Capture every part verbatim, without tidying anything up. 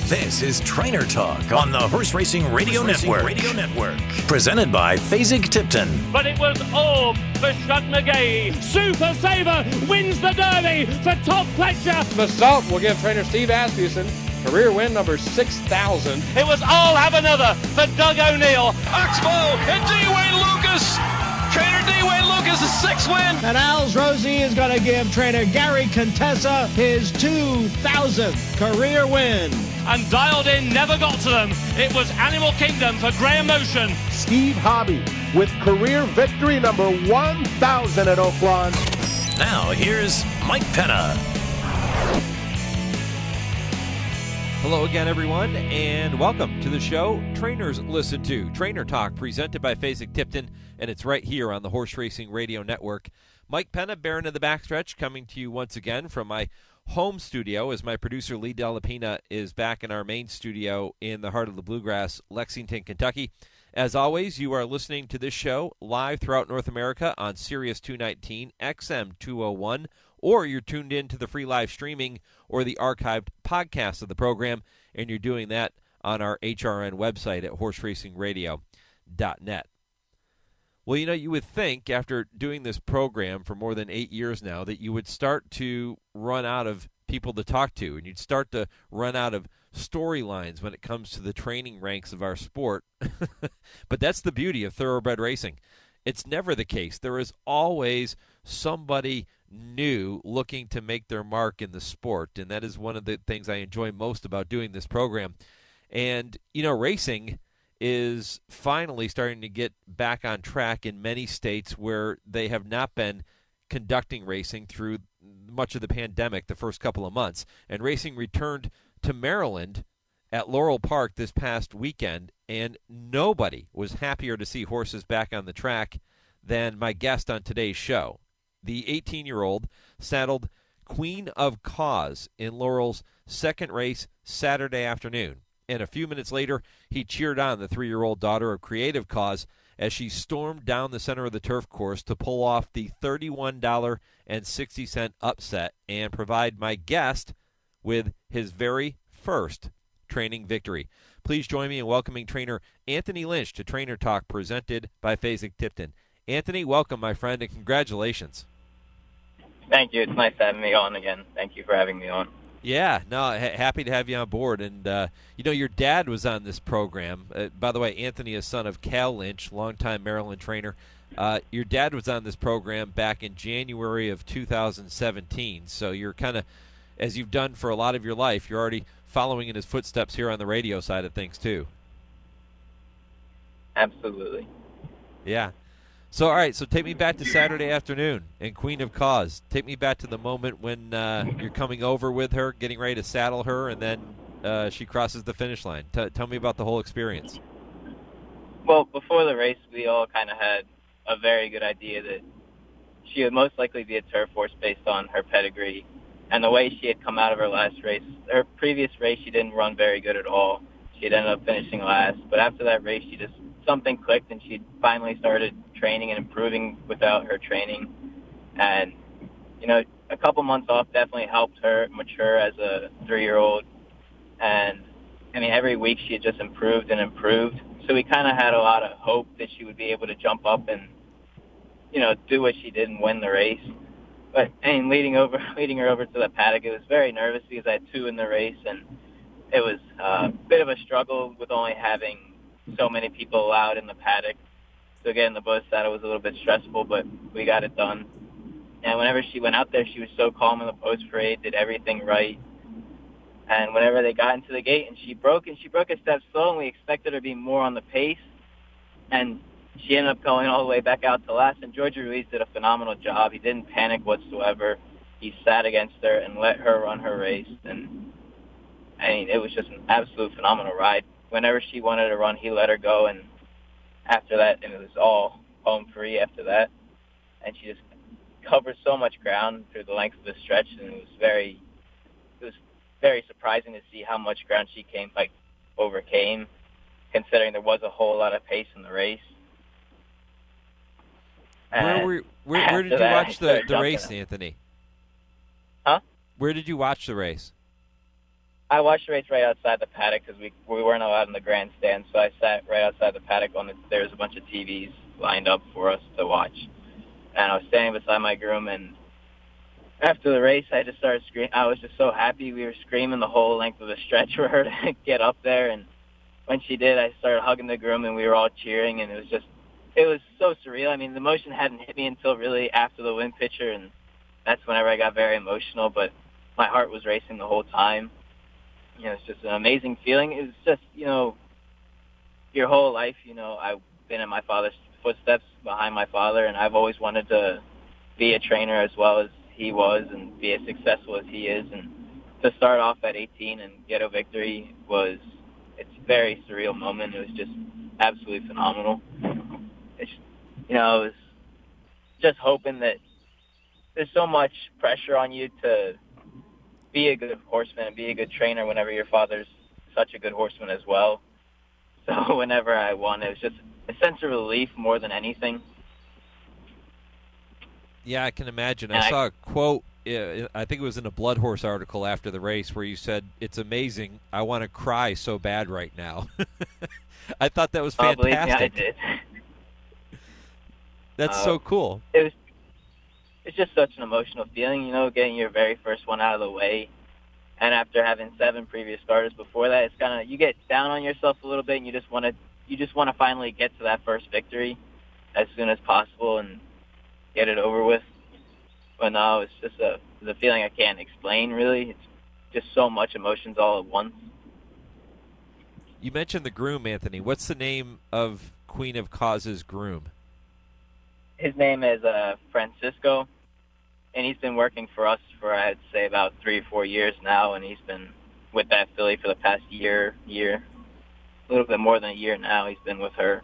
This is Trainer Talk on the Horse Racing Radio Horse Racing Network. Radio Network. Presented by Fasig-Tipton. But it was all for Shug McGee. Super Saver wins the Derby for Todd Pletcher. The Salt will give trainer Steve Asmussen career win number six thousand. It was all have another for Doug O'Neill. Oxbow and D. Wayne Lucas. Trainer D. Wayne Lucas, a sixth win. And Al's Rosie is going to give trainer Gary Contessa his two thousandth career win. And dialed in never got to them. It was Animal Kingdom for Graham Motion. Steve Hobby with career victory number one thousand at Oaklawn. Now here's Mike Penna. Hello again, everyone, and welcome to the show Trainers Listen to. Trainer Talk presented by Fasig-Tipton, and it's right here on the Horse Racing Radio Network. Mike Penna, Baron of the Backstretch, coming to you once again from my home studio as my producer Lee Delapina is back in our main studio in the heart of the Bluegrass, Lexington, Kentucky. As always, you are listening to this show live throughout North America on Sirius two nineteen, X M two oh one, or you're tuned in to the free live streaming or the archived podcast of the program, and you're doing that on our H R N website at horse racing radio dot net. Well, you know, you would think after doing this program for more than eight years now that you would start to run out of people to talk to, and you'd start to run out of storylines when it comes to the training ranks of our sport. But that's the beauty of thoroughbred racing. It's never the case. There is always somebody new looking to make their mark in the sport, and that is one of the things I enjoy most about doing this program. And, you know, racing is finally starting to get back on track in many states where they have not been conducting racing through much of the pandemic the first couple of months. And racing returned to Maryland at Laurel Park this past weekend, and nobody was happier to see horses back on the track than my guest on today's show. The eighteen-year-old saddled Queen of Cause in Laurel's second race Saturday afternoon. And a few minutes later, he cheered on the three-year-old daughter of Creative Cause as she stormed down the center of the turf course to pull off the thirty-one dollars and sixty cents upset and provide my guest with his very first training victory. Please join me in welcoming trainer Anthony Lynch to Trainer Talk presented by Fasig-Tipton. Anthony, welcome, my friend, and congratulations. Thank you. It's nice having me on again. Thank you for having me on. Yeah, no, ha- happy to have you on board. And, uh, you know, your dad was on this program. Uh, by the way, Anthony is son of Cal Lynch, longtime Maryland trainer. Uh, your dad was on this program back in January of two thousand seventeen. So you're kind of, as you've done for a lot of your life, you're already following in his footsteps here on the radio side of things, too. Absolutely. Yeah. So, all right, so take me back to Saturday afternoon and Queen of Cause. Take me back to the moment when uh, you're coming over with her, getting ready to saddle her, and then uh, she crosses the finish line. T- tell me about the whole experience. Well, before the race, we all kind of had a very good idea that she would most likely be a turf horse based on her pedigree and the way she had come out of her last race. Her previous race, she didn't run very good at all. She had ended up finishing last. But after that race, she just something clicked, and she finally started training and improving without her training. And, you know, a couple months off definitely helped her mature as a three-year-old. And, I mean, every week she had just improved and improved. So we kind of had a lot of hope that she would be able to jump up and, you know, do what she did and win the race. But, I mean, leading over, leading her over to the paddock, it was very nervous because I had two in the race, and it was uh, a bit of a struggle with only having so many people allowed in the paddock. So getting the buzz saddle was a little bit stressful, but we got it done. And whenever she went out there, she was so calm in the post parade, did everything right. And whenever they got into the gate and she broke, and she broke a step slow, and we expected her to be more on the pace. And she ended up going all the way back out to last. And George Ruiz did a phenomenal job. He didn't panic whatsoever. He sat against her and let her run her race. And, I mean, it was just an absolute phenomenal ride. Whenever she wanted to run, he let her go, and after that, and it was all home free after that. And she just covered so much ground through the length of the stretch, and it was very, it was very surprising to see how much ground she came, like, overcame, considering there was a whole lot of pace in the race. Where, were, where, where did you that, watch the, the race, Anthony? Huh? Where did you watch the race? I watched the race right outside the paddock because we we weren't allowed in the grandstand, so I sat right outside the paddock. On the, there was a bunch of T Vs lined up for us to watch, and I was standing beside my groom. And after the race, I just started screaming. I was just so happy. We were screaming the whole length of the stretch for her to get up there. And when she did, I started hugging the groom, and we were all cheering. And it was just, it was so surreal. I mean, the emotion hadn't hit me until really after the win picture, and that's whenever I got very emotional. But my heart was racing the whole time. You know, it's just an amazing feeling. It's just, you know, your whole life, you know, I've been in my father's footsteps behind my father, and I've always wanted to be a trainer as well as he was and be as successful as he is. And to start off at eighteen and get a victory was, it's a very surreal moment. It was just absolutely phenomenal. It's, you know, it was just hoping that there's so much pressure on you to be a good horseman and be a good trainer whenever your father's such a good horseman as well. So whenever I won, it was just a sense of relief more than anything. Yeah, I can imagine. And I I, saw a quote, uh, I think it was in a Blood Horse article after the race, where you said, "It's amazing. I want to cry so bad right now." I thought that was fantastic. Oh, believe me, I did. That's uh, so cool. It was. It's just such an emotional feeling, you know, getting your very first one out of the way. And after having seven previous starters before that, it's kind of, you get down on yourself a little bit, and you just want to, you just want to finally get to that first victory as soon as possible and get it over with. But no, it's just a, the feeling I can't explain, really. It's just so much emotions all at once. You mentioned the groom, Anthony. What's the name of Queen of Cause's groom? His name is uh, Francisco, and he's been working for us for, I'd say, about three or four years now, and he's been with that filly for the past year, year, a little bit more than a year now. He's been with her.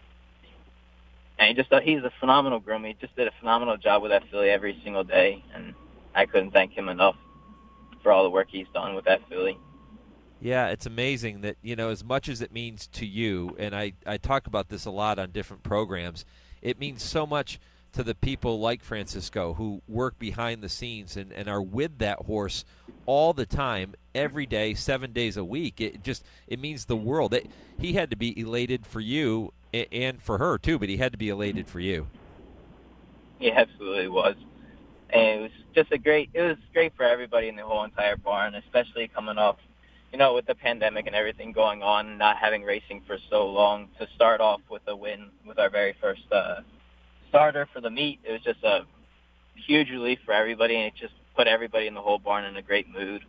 And he just he's a phenomenal groom. He just did a phenomenal job with that filly every single day, and I couldn't thank him enough for all the work he's done with that filly. Yeah, it's amazing that, you know, as much as it means to you, and I, I talk about this a lot on different programs, it means so much to the people like Francisco who work behind the scenes and, and are with that horse all the time, every day, seven days a week. It just, it means the world. It, he had to be elated for you and for her too, but he had to be elated for you. He absolutely was. And it was just a great, it was great for everybody in the whole entire barn, especially coming off, you know, with the pandemic and everything going on, not having racing for so long, to start off with a win with our very first uh, starter for the meet. It was just a huge relief for everybody, and it just put everybody in the whole barn in a great mood.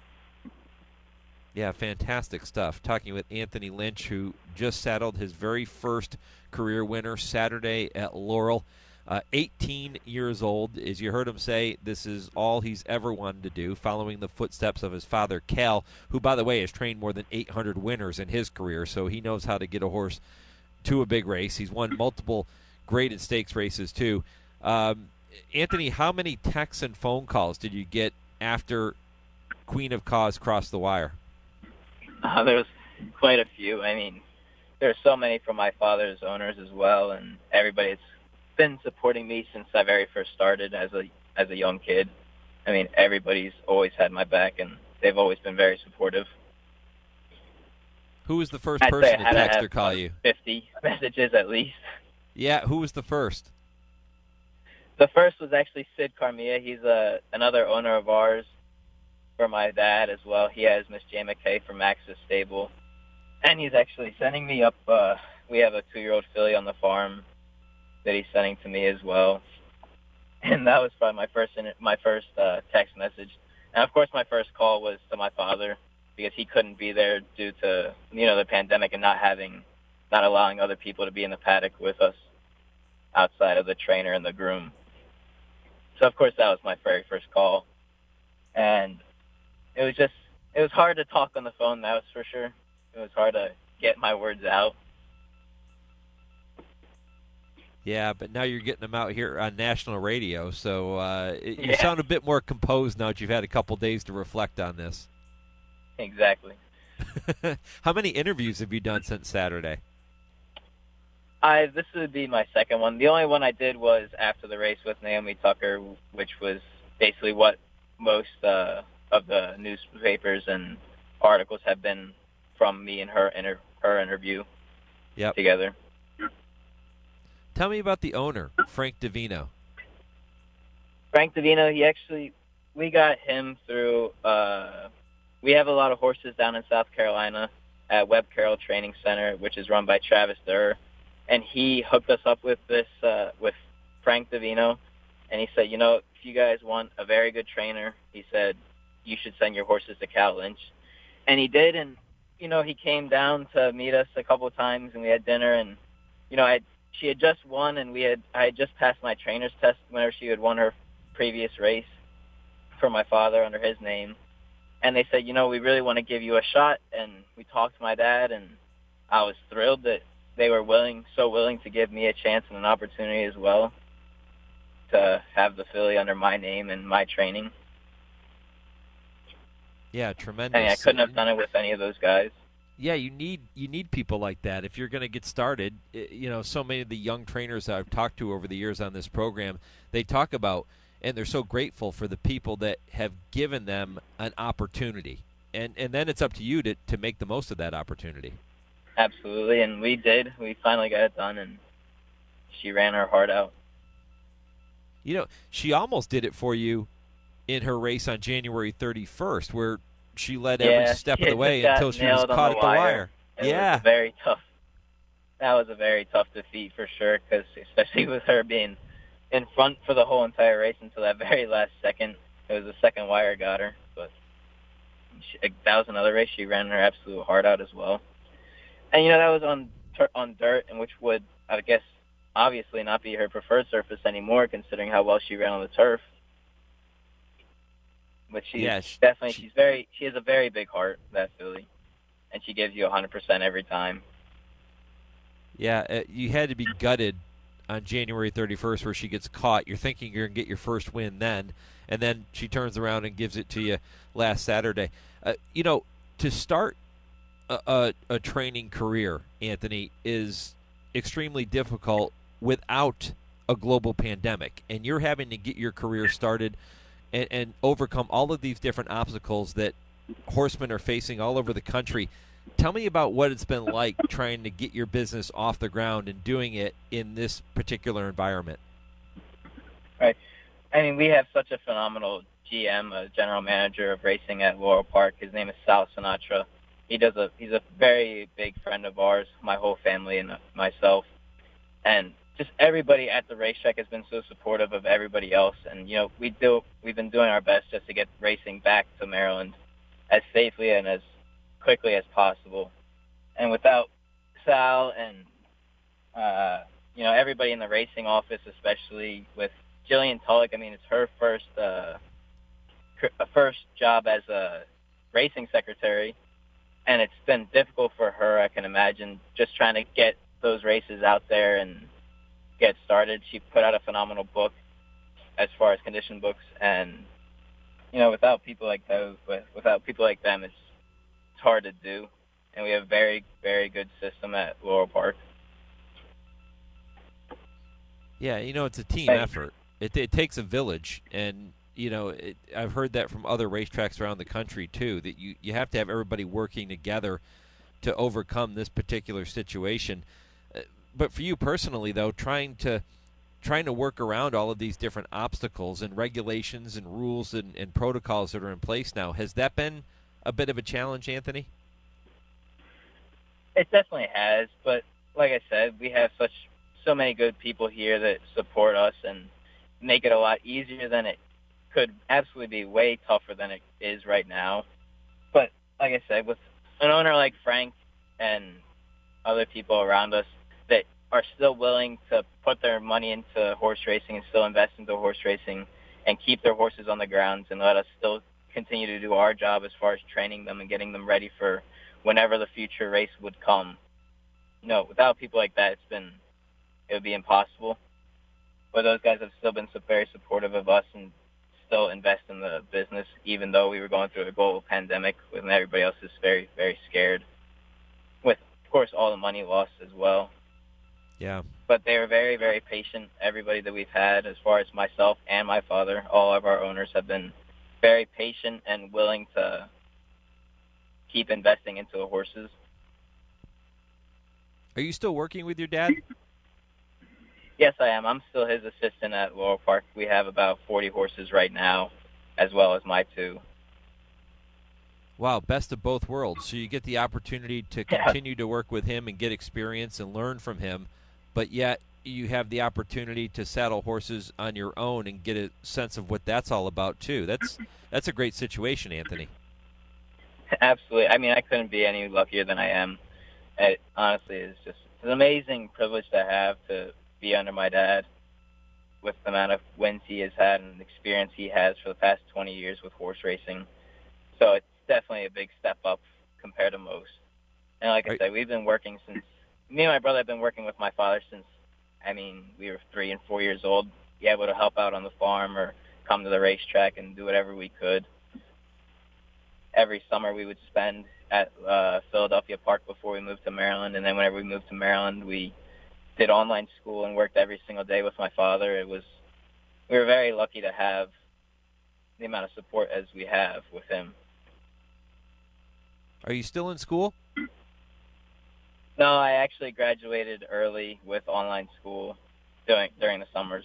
Yeah, fantastic stuff. Talking with Anthony Lynch, who just saddled his very first career winner Saturday at Laurel. Uh, eighteen years old. As you heard him say, this is all he's ever wanted to do, following the footsteps of his father, Cal, who, by the way, has trained more than eight hundred winners in his career, so he knows how to get a horse to a big race. He's won multiple graded stakes races, too. Um, Anthony, how many texts and phone calls did you get after Queen of Cause crossed the wire? Uh, there was quite a few. I mean, there's so many from my father's owners as well, and everybody that's been supporting me since I very first started as a as a young kid. I mean, everybody's always had my back, and they've always been very supportive. Who was the first I'd person to to text have or call you? fifty messages at least. Yeah, who was the first? The first was actually Sid Carmia. He's a, another owner of ours for my dad as well. He has Miss Jay McKay from Max's stable. And he's actually sending me up, uh, we have a two-year-old filly on the farm that he's sending to me as well. And that was probably my first my first uh, text message. And, of course, my first call was to my father because he couldn't be there due to, you know, the pandemic and not having, not allowing other people to be in the paddock with us outside of the trainer and the groom. So, of course, that was my very first call. And it was just, it was hard to talk on the phone, that was for sure. It was hard to get my words out. Yeah, but now you're getting them out here on national radio, so uh, it, you Yeah. sound a bit more composed now that you've had a couple days to reflect on this. Exactly. How many interviews have you done since Saturday? I this would be my second one. The only one I did was after the race with Naomi Tucker, which was basically what most uh, of the newspapers and articles have been from me and her inter- her interview yep. together. Tell me about the owner, Frank Divino. Frank Divino, he actually, we got him through, uh, we have a lot of horses down in South Carolina at Webb Carroll Training Center, which is run by Travis Durr. And he hooked us up with this, uh, with Frank Divino. And he said, you know, if you guys want a very good trainer, he said, you should send your horses to Cal Lynch. And he did. And, you know, he came down to meet us a couple of times and we had dinner. And, you know, I she had just won and we had, I had just passed my trainer's test whenever she had won her previous race for my father under his name. And they said, you know, we really want to give you a shot. And we talked to my dad, and I was thrilled that they were willing, so willing to give me a chance and an opportunity as well to have the filly under my name and my training. Yeah, tremendous. And I couldn't have done it with any of those guys. Yeah, you need you need people like that if you're going to get started. You know, so many of the young trainers that I've talked to over the years on this program, they talk about, and they're so grateful for the people that have given them an opportunity. And and then it's up to you to, to make the most of that opportunity. Absolutely, and we did. We finally got it done, and she ran her heart out. You know, she almost did it for you in her race on January thirty-first, where she led yeah, every step of the way until she was caught at the wire. It yeah. was very tough. That was a very tough defeat for sure, because especially with her being in front for the whole entire race until that very last second. It was the second wire got her, but she, that was another race. She ran her absolute heart out as well. And, you know, that was on on dirt, and which would, I guess, obviously not be her preferred surface anymore, considering how well she ran on the turf. But she's yeah, she, definitely, she, she's very, she has a very big heart, that filly, and she gives you one hundred percent every time. Yeah, uh, you had to be gutted on January thirty-first where she gets caught. You're thinking you're going to get your first win then, and then she turns around and gives it to you last Saturday. Uh, you know, to start a, a, a training career, Anthony, is extremely difficult without a global pandemic, and you're having to get your career started and, and overcome all of these different obstacles that horsemen are facing all over the country. Tell me about what it's been like trying to get your business off the ground and doing it in this particular environment. Right. I mean, we have such a phenomenal G M, a general manager of racing at Laurel Park. His name is Sal Sinatra. He does a he's a very big friend of ours, my whole family and myself. And just everybody at the racetrack has been so supportive of everybody else. And, you know, we do, we've been doing our best just to get racing back to Maryland as safely and as quickly as possible. And without Sal and, uh, you know, everybody in the racing office, especially with Jillian Tulloch, I mean, it's her first, uh, first job as a racing secretary. And it's been difficult for her, I can imagine, just trying to get those races out there and get started. She put out a phenomenal book as far as condition books. And, you know, without people like those, without people like them, it's It's hard to do, and we have a very, very good system at Laurel Park. Yeah, you know, it's a team Thanks. effort. It, it takes a village, and, you know, it, I've heard that from other racetracks around the country, too, that you, you have to have everybody working together to overcome this particular situation. Uh, but for you personally, though, trying to trying to work around all of these different obstacles and regulations and rules and, and protocols that are in place now, has that been a bit of a challenge, Anthony? It definitely has, but like I said, we have such so many good people here that support us and make it a lot easier than it could absolutely be, way tougher than it is right now. But like I said, with an owner like Frank and other people around us that are still willing to put their money into horse racing and still invest into horse racing and keep their horses on the grounds and let us still continue to do our job as far as training them and getting them ready for whenever the future race would come. You know, without people like that, it's been, it would be impossible. But those guys have still been so very supportive of us and still invest in the business, even though we were going through a global pandemic when everybody else is very, very scared. With, of course, all the money lost as well. Yeah. But they were very, very patient. Everybody that we've had, as far as myself and my father, all of our owners have been very patient and willing to keep investing into the horses. Are you still working with your dad? Yes, I am. I'm still his assistant at Laurel Park. We have about forty horses right now, as well as my two. Wow, best of both worlds. So you get the opportunity to continue to work with him and get experience and learn from him, but yet you have the opportunity to saddle horses on your own and get a sense of what that's all about too. That's that's a great situation, Anthony. Absolutely. I mean, I couldn't be any luckier than I am. It honestly is just an amazing privilege to have to be under my dad with the amount of wins he has had and experience he has for the past twenty years with horse racing. So it's definitely a big step up compared to most. And like I said, we've been working since, me and my brother have been working with my father since, I mean, we were three and four years old, be able to help out on the farm or come to the racetrack and do whatever we could. Every summer we would spend at uh, Philadelphia Park before we moved to Maryland, and then whenever we moved to Maryland, we did online school and worked every single day with my father. It was, we were very lucky to have the amount of support as we have with him. Are you still in school? No, I actually graduated early with online school during during the summers.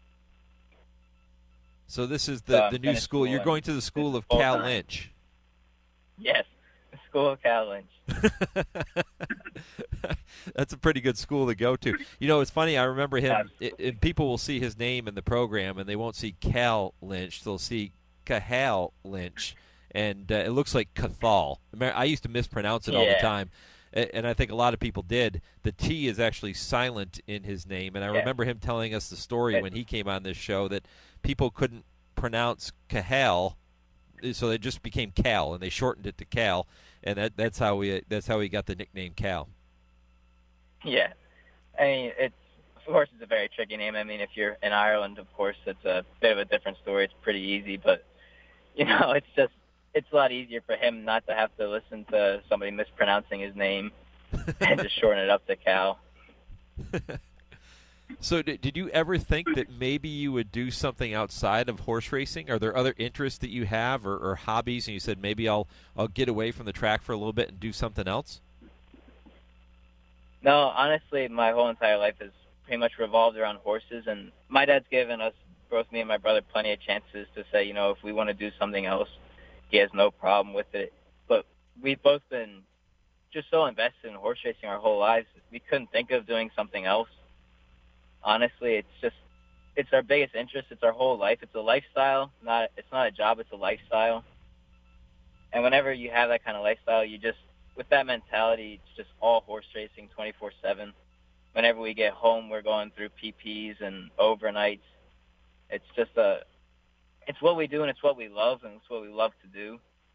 So this is the, So the new school. You're going to the school of Cal Lynch. Yes, the school of Cal Lynch. That's a pretty good school to go to. You know, it's funny. I remember him. It, it, people will see his name in the program, and they won't see Cal Lynch. They'll see Cahal Lynch, and uh, it looks like Cathal. I used to mispronounce it all Yeah. the time, and I think a lot of people did. The T is actually silent in his name, and I Yeah. remember him telling us the story when he came on this show that people couldn't pronounce Cahal, so they just became Cal, and they shortened it to Cal, and that, that's how we that's how he got the nickname Cal. Yeah, I mean, it's, of course, it's a very tricky name. I mean, if you're in Ireland, of course, it's a bit of a different story. It's pretty easy, but, you know, it's just, it's a lot easier for him not to have to listen to somebody mispronouncing his name and just shorten it up to Cal. So did, did you ever think that maybe you would do something outside of horse racing? Are there other interests that you have or, or hobbies, and you said maybe I'll I'll get away from the track for a little bit and do something else? No, honestly, my whole entire life has pretty much revolved around horses, and my dad's given us, both me and my brother, plenty of chances to say, you know, if we want to do something else, he has no problem with it. But we've both been just so invested in horse racing our whole lives, we couldn't think of doing something else. Honestly, it's just, it's our biggest interest. It's our whole life. It's a lifestyle. Not, it's not a job. It's a lifestyle. And whenever you have that kind of lifestyle, you just, with that mentality, it's just all horse racing twenty-four seven. Whenever we get home, we're going through P Ps and overnights. It's just a, it's what we do, and it's what we love, and it's what we love to do.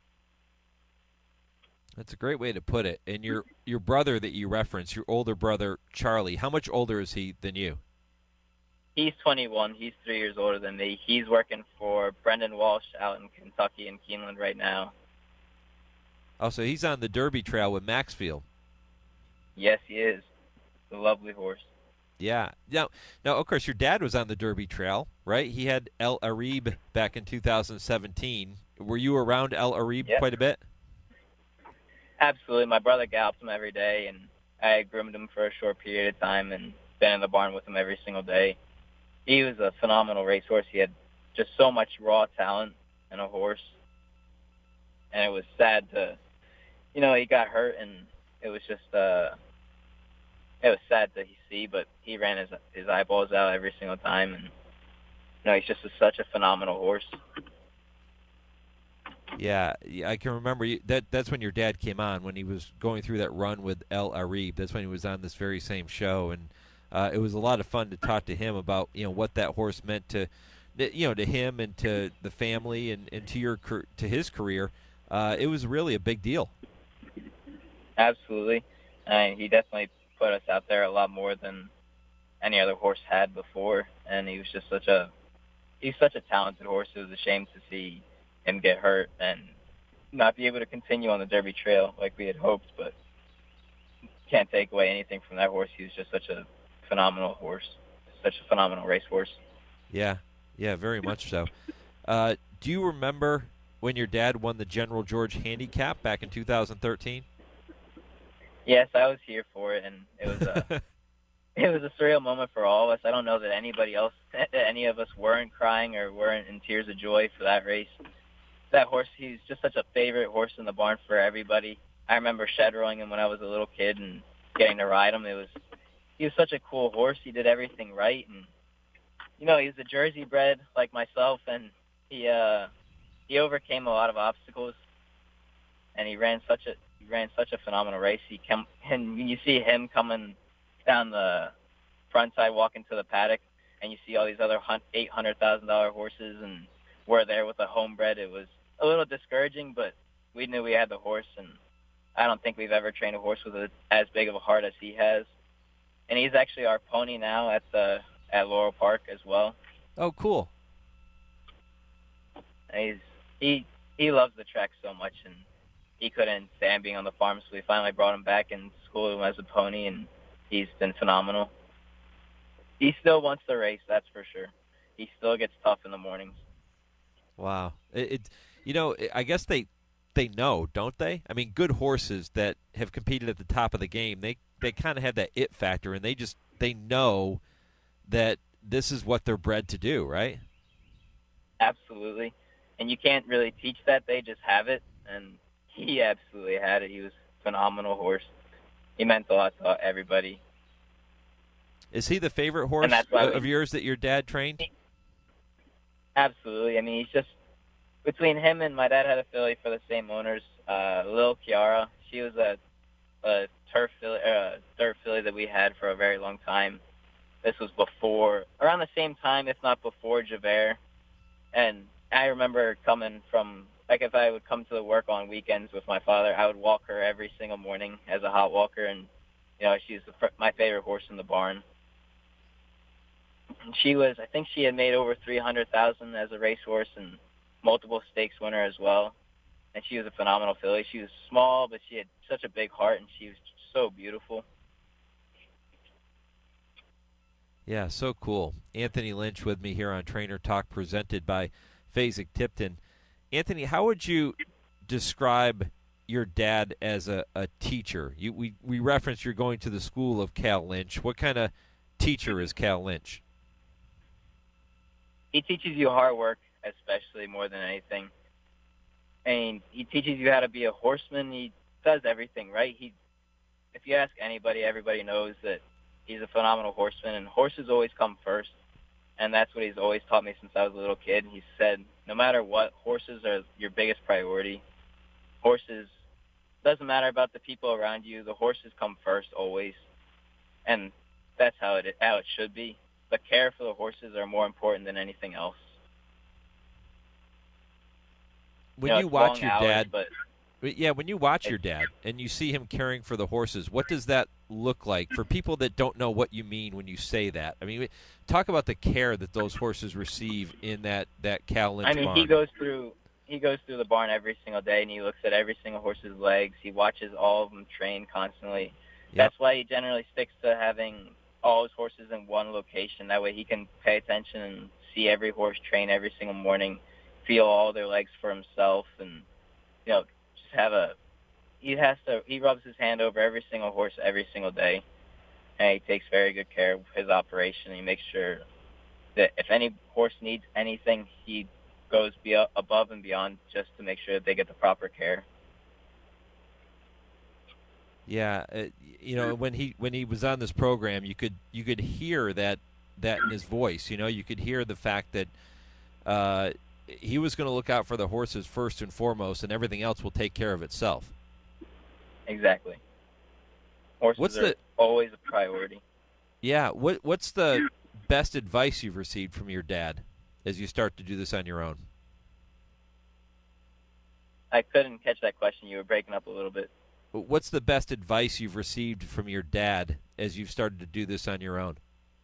That's a great way to put it. And your your brother that you referenced, your older brother, Charlie, how much older is he than you? He's twenty-one. He's three years older than me. He's working for Brendan Walsh out in Kentucky in Keeneland right now. Oh, so he's on the Derby Trail with Maxfield. Yes, he is. It's a lovely horse. Yeah. Now, now, of course, your dad was on the Derby Trail, right? He had El Arib back in two thousand seventeen. Were you around El Arib Yep. quite a bit? Absolutely. My brother gallops him every day, and I groomed him for a short period of time and been in the barn with him every single day. He was a phenomenal racehorse. He had just so much raw talent in a horse, and it was sad to, you know, he got hurt, and it was just, uh, it was sad to see, but he ran his his eyeballs out every single time, and, you know, he's just a, such a phenomenal horse. Yeah, yeah, I can remember you, that. That's when your dad came on, when he was going through that run with El Arib. That's when he was on this very same show, and uh, it was a lot of fun to talk to him about, you know, what that horse meant to, you know, to him and to the family and, and to your to his career. Uh, it was really a big deal. Absolutely, and he definitely put us out there a lot more than any other horse had before, and he was just such a he's such a talented horse. It was a shame to see him get hurt and not be able to continue on the Derby Trail like we had hoped, but can't take away anything from that horse. He was just such a phenomenal horse, such a phenomenal racehorse. Yeah, yeah, very much so. Uh, do you remember when your dad won the General George Handicap back in two thousand thirteen? Yes, I was here for it, and it was a it was a surreal moment for all of us. I don't know that anybody else, that any of us, weren't crying or weren't in tears of joy for that race. That horse, he's just such a favorite horse in the barn for everybody. I remember shadowing him when I was a little kid and getting to ride him. It was he was such a cool horse. He did everything right, and you know, he was a Jersey bred like myself, and he uh he overcame a lot of obstacles, and he ran such a he ran such a phenomenal race. He come and when you see him coming down the front side, walking to the paddock, and you see all these other eight hundred thousand dollar horses, and we're there with a homebred. It was a little discouraging, but we knew we had the horse, and I don't think we've ever trained a horse with a, as big of a heart as he has. And he's actually our pony now at the at Laurel Park as well. Oh, cool. And he's he he loves the track so much, and he couldn't stand being on the farm, so we finally brought him back and schooled him as a pony, and he's been phenomenal. He still wants to race, that's for sure. He still gets tough in the mornings. Wow. It, it you know, I guess they they know, don't they? I mean, good horses that have competed at the top of the game, they they kind of have that it factor, and they just they know that this is what they're bred to do, right? Absolutely. And you can't really teach that. They just have it, and he absolutely had it. He was a phenomenal horse. He meant a lot to everybody. Is he the favorite horse of we, yours that your dad trained? Absolutely. I mean, he's just, between him and my dad had a filly for the same owners, uh, Lil Kiara. She was a, a turf filly, uh, dirt filly that we had for a very long time. This was before, around the same time, if not before Javert. And I remember coming from, like if I would come to the work on weekends with my father, I would walk her every single morning as a hot walker. And, you know, she's the, my favorite horse in the barn. And she was, I think she had made over three hundred thousand dollars as a racehorse and multiple stakes winner as well. And she was a phenomenal filly. She was small, but she had such a big heart, and she was so beautiful. Yeah, so cool. Anthony Lynch with me here on Trainer Talk, presented by Fasig-Tipton. Anthony, how would you describe your dad as a, a teacher? You, we, we referenced you're going to the school of Cal Lynch. What kind of teacher is Cal Lynch? He teaches you hard work, especially more than anything. And he teaches you how to be a horseman. He does everything right. He, if you ask anybody, everybody knows that he's a phenomenal horseman, and horses always come first. And that's what he's always taught me since I was a little kid. He said, no matter what, horses are your biggest priority. Horses, doesn't matter about the people around you. The horses come first always. And that's how it how it should be. The care for the horses are more important than anything else. When you, know, you watch your hours, dad, but yeah, when you watch your dad and you see him caring for the horses, what does that look like for people that don't know what you mean when you say that? I mean, talk about the care that those horses receive in that that Cal Lynch I mean, barn. he goes through he goes through the barn every single day, and he looks at every single horse's legs. He watches all of them train constantly. Yep. That's why he generally sticks to having all his horses in one location. That way he can pay attention and see every horse train every single morning, feel all their legs for himself, and, you know, just have a, he has to, he rubs his hand over every single horse every single day, and he takes very good care of his operation. He makes sure that if any horse needs anything, he goes be above and beyond just to make sure that they get the proper care. Yeah, uh, you know, when he when he was on this program, you could you could hear that that in his voice. You know, you could hear the fact that uh, he was going to look out for the horses first and foremost, and everything else will take care of itself. Exactly. Horses what's are the, always a priority. Yeah. What What's the best advice you've received from your dad as you start to do this on your own? I couldn't catch that question. You were breaking up a little bit. What's the best advice you've received from your dad as you've started to do this on your own?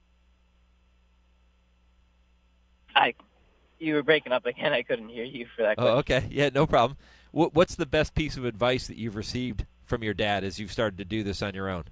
I, you were breaking up again. I couldn't hear you for that question. Oh, okay. Yeah, no problem. What's the best piece of advice that you've received from your dad as you've started to do this on your own?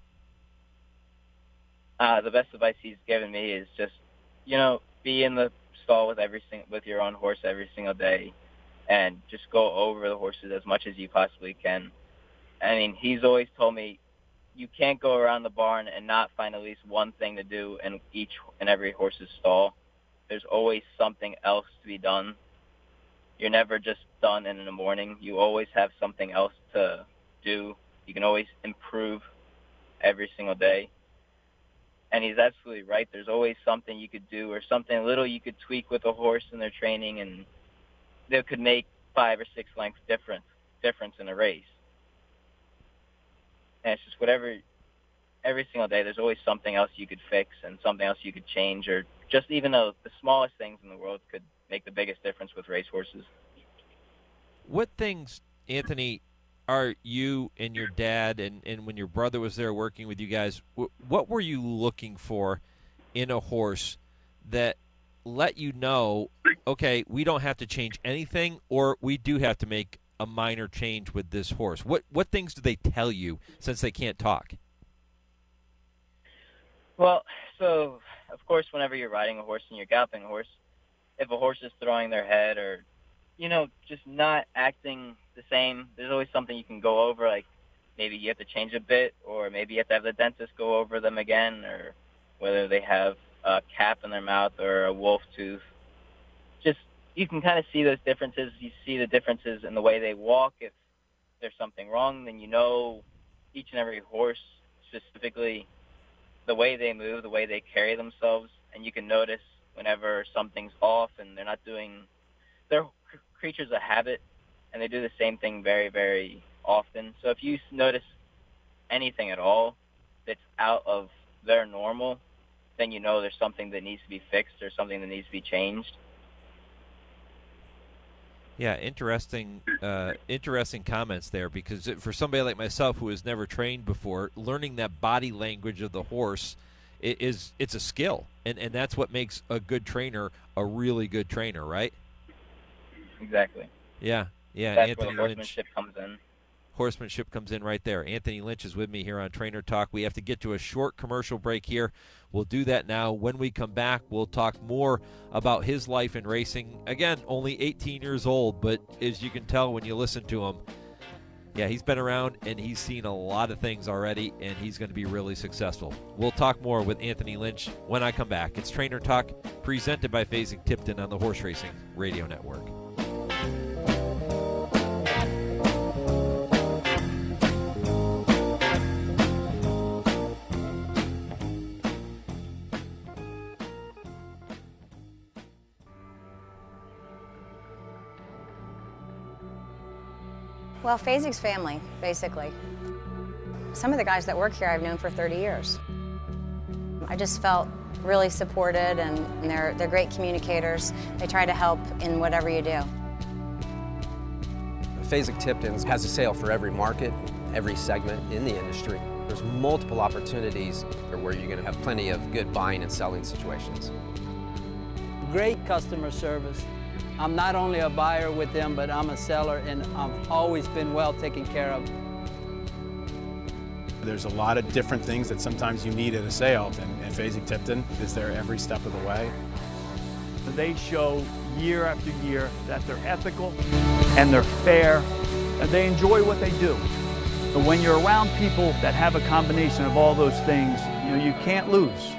Uh, the best advice he's given me is just, you know, be in the stall with every sing- with your own horse every single day, and just go over the horses as much as you possibly can. I mean, he's always told me you can't go around the barn and not find at least one thing to do in each and every horse's stall. There's always something else to be done. You're never just done in the morning. You always have something else to do. You can always improve every single day. And he's absolutely right. There's always something you could do or something little you could tweak with a horse in their training, and that could make five or six lengths difference, difference in a race. And it's just whatever, every single day, there's always something else you could fix and something else you could change, or just even though the smallest things in the world could make the biggest difference with racehorses. What things, Anthony, are you and your dad and, and when your brother was there working with you guys, w- what were you looking for in a horse that let you know, okay, we don't have to change anything, or we do have to make a minor change with this horse? What what things do they tell you since they can't talk? Well, so, of course, whenever you're riding a horse and you're galloping a horse, if a horse is throwing their head or, you know, just not acting the same, there's always something you can go over, like maybe you have to change a bit, or maybe you have to have the dentist go over them again, or whether they have a cap in their mouth or a wolf tooth. Just, you can kind of see those differences. You see the differences in the way they walk. If there's something wrong, then you know each and every horse, specifically the way they move, the way they carry themselves, and you can notice whenever something's off and they're not doing, they're creatures of habit, and they do the same thing very, very often. So if you notice anything at all that's out of their normal, then you know there's something that needs to be fixed or something that needs to be changed. Yeah, interesting uh, interesting comments there, because it, for somebody like myself who has never trained before, learning that body language of the horse it is it's a skill, and, and that's what makes a good trainer a really good trainer, right? Exactly. Yeah, yeah. That's Anthony where the horsemanship Lynch. comes in. Horsemanship comes in right there. Anthony Lynch is with me here on Trainer Talk. We have to get to a short commercial break here. We'll do that now. When we come back, we'll talk more about his life in racing. Again, only eighteen years old, but as you can tell when you listen to him, yeah, he's been around and he's seen a lot of things already, and he's going to be really successful. We'll talk more with Anthony Lynch when I come back. It's Trainer Talk, presented by Fasig-Tipton on the Horse Racing Radio Network. Well, Fasig's family, basically. Some of the guys that work here I've known for thirty years. I just felt really supported, and they're, they're great communicators. They try to help in whatever you do. Fasig-Tipton has a sale for every market, every segment in the industry. There's multiple opportunities where you're going to have plenty of good buying and selling situations. Great customer service. I'm not only a buyer with them, but I'm a seller, and I've always been well taken care of. There's a lot of different things that sometimes you need at a sale, and, and Fasig-Tipton is there every step of the way. They show year after year that they're ethical and they're fair and they enjoy what they do. But when you're around people that have a combination of all those things, you know, you can't lose.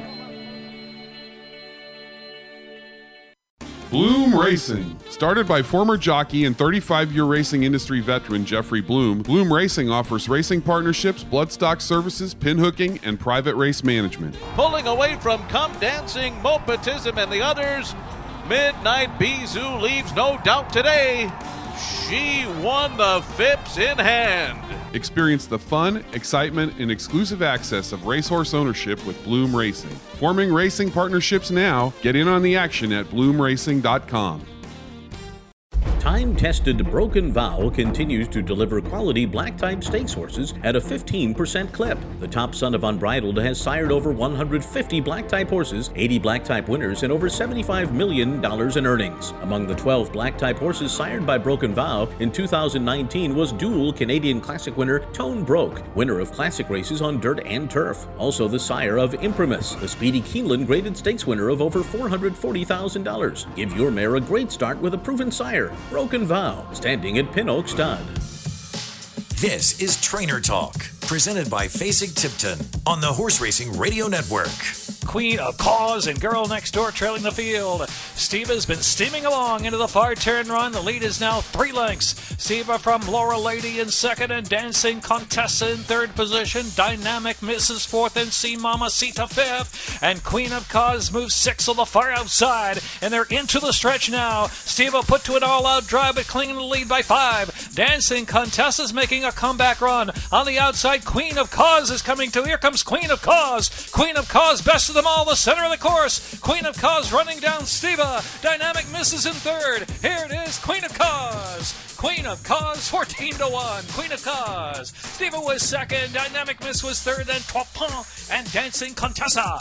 Bloom Racing. Started by former jockey and thirty-five-year racing industry veteran Jeffrey Bloom, Bloom Racing offers racing partnerships, bloodstock services, pinhooking, and private race management. Pulling away from Come Dancing, Mopetism, and the others, Midnight Bizou leaves no doubt today. She won the Phipps in hand. Experience the fun, excitement, and exclusive access of racehorse ownership with Bloom Racing. Forming racing partnerships now. Get in on the action at bloom racing dot com. Time-tested Broken Vow continues to deliver quality black-type stakes horses at a fifteen percent clip. The top son of Unbridled has sired over one hundred fifty black-type horses, eighty black-type winners, and over seventy-five million dollars in earnings. Among the twelve black-type horses sired by Broken Vow in two thousand nineteen was dual Canadian Classic winner Tone Broke, winner of classic races on dirt and turf. Also the sire of Imprimis, the Speedy Keeneland graded stakes winner of over four hundred forty thousand dollars. Give your mare a great start with a proven sire. Broken Broken Vow, standing at Pin Oak Stud. This is Trainer Talk, presented by Fasig-Tipton on the Horse Racing Radio Network. Queen of Cause and Girl Next Door trailing the field. Steve has been steaming along into the far turn run. The lead is now three lengths. Steva from Laura Lady in second and Dancing Contessa in third position. Dynamic Missus fourth and C Mamacita fifth. And Queen of Cause moves sixth on the far outside. And they're into the stretch now. Steva put to an all-out drive but clinging to the lead by five. Dancing Contessa's making a comeback run. On the outside, Queen of Cause is coming to. Here comes Queen of Cause. Queen of Cause, best of them all, the center of the course. Queen of Cause running down Steva. Dynamic Misses in third. Here it is, Queen of Cause. Queen of Cause, fourteen to one. Queen of Cause. Steva was second. Dynamic Miss was third. Then Trois and Dancing Contessa.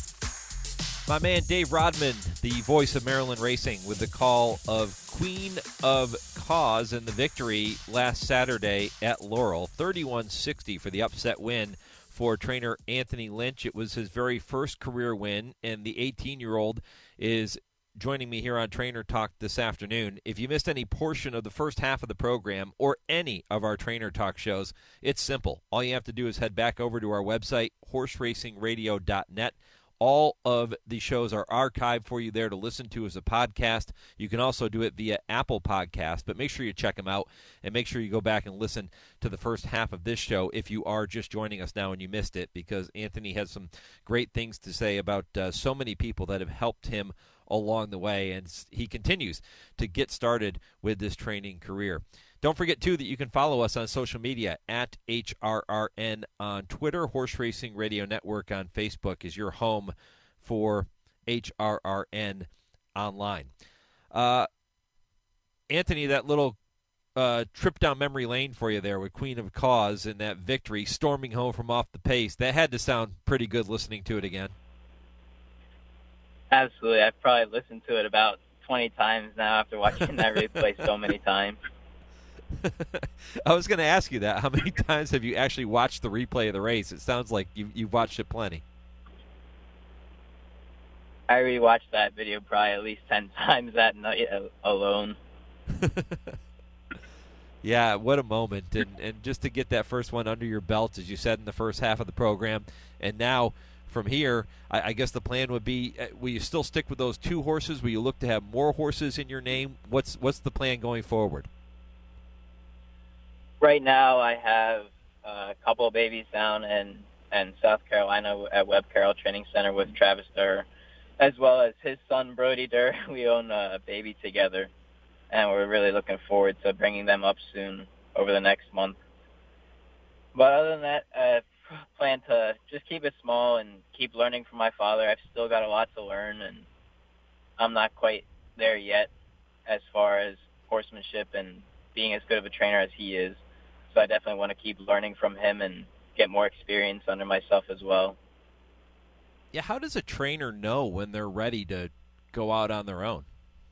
My man Dave Rodman, the voice of Maryland Racing, with the call of Queen of Cause and the victory last Saturday at Laurel. thirty-one sixty for the upset win for trainer Anthony Lynch. It was his very first career win, and the eighteen-year-old is joining me here on Trainer Talk this afternoon. If you missed any portion of the first half of the program or any of our Trainer Talk shows, it's simple. All you have to do is head back over to our website, horse racing radio dot net. All of the shows are archived for you there to listen to as a podcast. You can also do it via Apple Podcast, but make sure you check them out and make sure you go back and listen to the first half of this show if you are just joining us now and you missed it, because Anthony has some great things to say about uh, so many people that have helped him along the way, and he continues to get started with this training career. Don't forget, too, that you can follow us on social media at H R R N on Twitter. Horse Racing Radio Network on Facebook is your home for H R R N online. Uh, Anthony, that little uh, trip down memory lane for you there with Queen of Cause and that victory, storming home from off the pace, that had to sound pretty good listening to it again. Absolutely. I've probably listened to it about twenty times now after watching that replay so many times. I was going to ask you that. How many times have you actually watched the replay of the race? It sounds like you, you've watched it plenty. I rewatched that video probably at least ten times that night alone. Yeah, what a moment. And, and just to get that first one under your belt, as you said in the first half of the program, and now from here, I, I guess the plan would be, uh, will you still stick with those two horses? Will you look to have more horses in your name? What's what's the plan going forward? Right now, I have a couple of babies down in, in South Carolina at Webb Carroll Training Center with Travis Durr, as well as his son, Brody Durr. We own a baby together, and we're really looking forward to bringing them up soon over the next month. But other than that, I plan to just keep it small and keep learning from my father. I've still got a lot to learn, and I'm not quite there yet as far as horsemanship and being as good of a trainer as he is. So I definitely want to keep learning from him and get more experience under myself as well. Yeah, how does a trainer know when they're ready to go out on their own?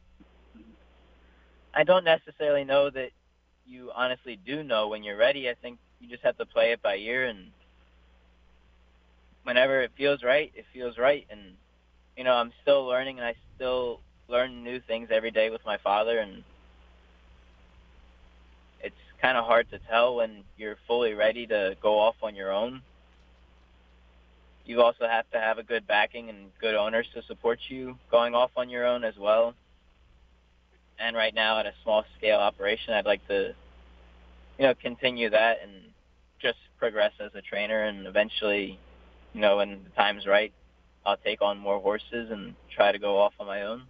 I don't necessarily know that you honestly do know when you're ready. I think you just have to play it by ear, and whenever it feels right, it feels right. And, you know, I'm still learning, and I still learn new things every day with my father, and it's kind of hard to tell when you're fully ready to go off on your own. You also have to have a good backing and good owners to support you going off on your own as well. And right now, at a small-scale operation, I'd like to, you know, continue that and just progress as a trainer. And eventually, you know, when the time's right, I'll take on more horses and try to go off on my own.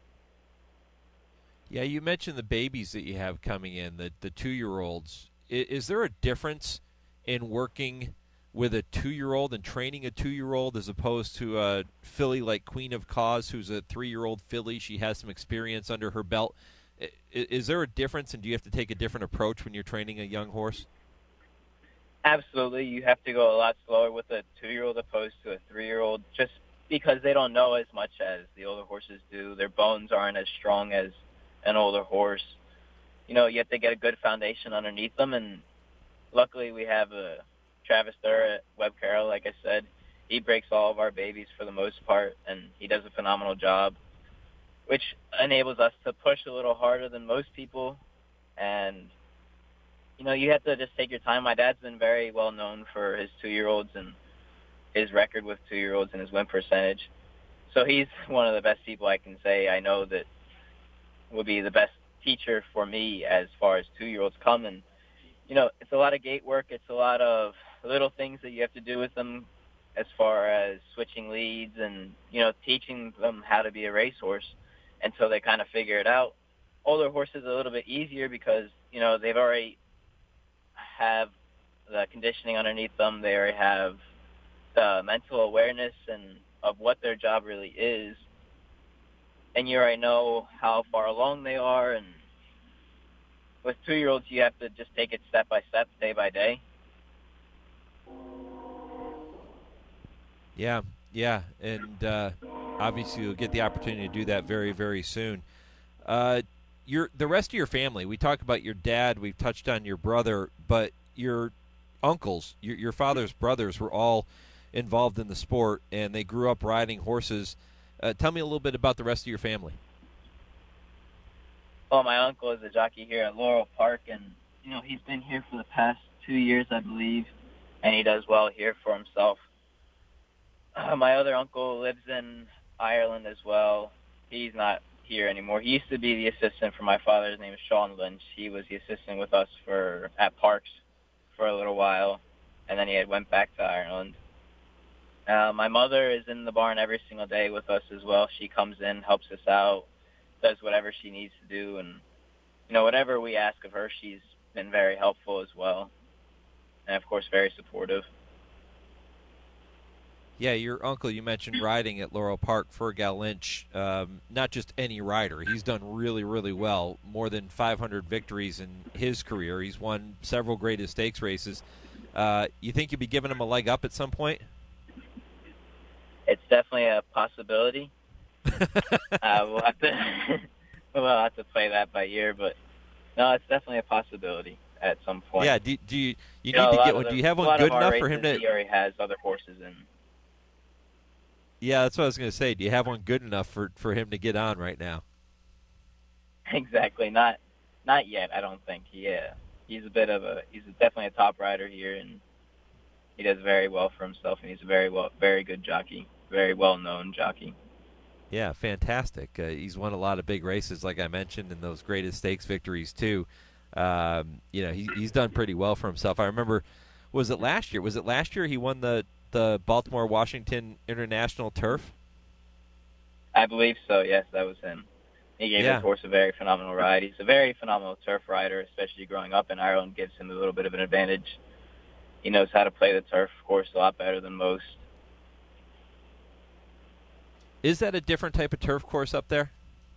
Yeah, you mentioned the babies that you have coming in, the, the two-year-olds. Is, is there a difference in working with a two-year-old and training a two-year-old as opposed to a filly like Queen of Cause, who's a three-year-old filly? She has some experience under her belt. Is, is there a difference, and do you have to take a different approach when you're training a young horse? Absolutely. You have to go a lot slower with a two-year-old opposed to a three-year-old just because they don't know as much as the older horses do. Their bones aren't as strong as an older horse. You know, you have to get a good foundation underneath them, and luckily we have a Travis Durr at Webb Carroll. Like I said, he breaks all of our babies for the most part, and he does a phenomenal job. which enables us to push a little harder than most people. And, you know, you have to just take your time. My dad's been very well known for his two-year-olds and his record with two-year-olds and his win percentage. So he's one of the best people I can say I know that will be the best teacher for me as far as two-year-olds come. And, you know, it's a lot of gate work. It's a lot of little things that you have to do with them as far as switching leads and, you know, teaching them how to be a racehorse until they kind of figure it out. Older horses are a little bit easier because, you know, they've already have the conditioning underneath them. They already have the mental awareness and of what their job really is. And you already know how far along they are. And with two-year-olds, you have to just take it step by step, day by day. Yeah, yeah, and uh, obviously you'll get the opportunity to do that very, very soon. Uh, your the rest of your family, we talked about your dad, we've touched on your brother, but your uncles, your, your father's brothers were all involved in the sport, and they grew up riding horses. Uh, tell me a little bit about the rest of your family. Well, my uncle is a jockey here at Laurel Park, and, you know, he's been here for the past two years, I believe, and he does well here for himself. Uh, my other uncle lives in Ireland as well. He's not here anymore. He used to be the assistant for my father. His name is Sean Lynch. He was the assistant with us for at Parks for a little while, and then he had went back to Ireland. Uh, my mother is in the barn every single day with us as well. She comes in, helps us out, does whatever she needs to do, and, you know, whatever we ask of her, she's been very helpful as well, and, of course, very supportive. Yeah, your uncle, you mentioned riding at Laurel Park, Fergal Lynch, um, not just any rider. He's done really, really well, more than five hundred victories in his career. He's won several greatest stakes races. Uh, you think you'll be giving him a leg up at some point? It's definitely a possibility. uh, we'll have to we'll have to play that by ear, but no, it's definitely a possibility at some point. Yeah, do, do you you, you need know, to get one? The, do you have one one good of our enough for him to? He already has other horses in. Yeah, that's what I was going to say. Do you have one good enough for, for him to get on right now? Exactly, not not yet. I don't think. Yeah, he's a bit of a he's definitely a top rider here, and he does very well for himself, and he's a very well very good jockey, very well known jockey. Yeah, fantastic. Uh, he's won a lot of big races, like I mentioned, and those greatest stakes victories too. Um, you know, he, he's done pretty well for himself. I remember, was it last year? Was it last year he won the the Baltimore Washington International Turf? I believe so. Yes, that was him. He gave yeah. his horse a very phenomenal ride. He's a very phenomenal turf rider, especially growing up in Ireland gives him a little bit of an advantage. He knows how to play the turf course a lot better than most. Is that a different type of turf course up there?